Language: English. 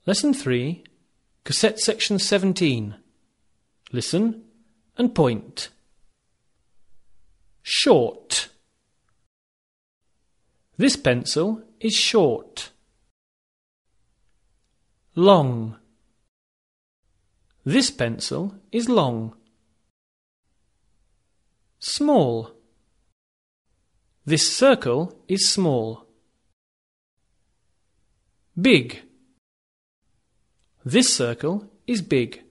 Lesson 3, Cassette Section 17. Listen and point. Short. This pencil is short. Long. This pencil is long. Small. This circle is small. Big. This circle is big.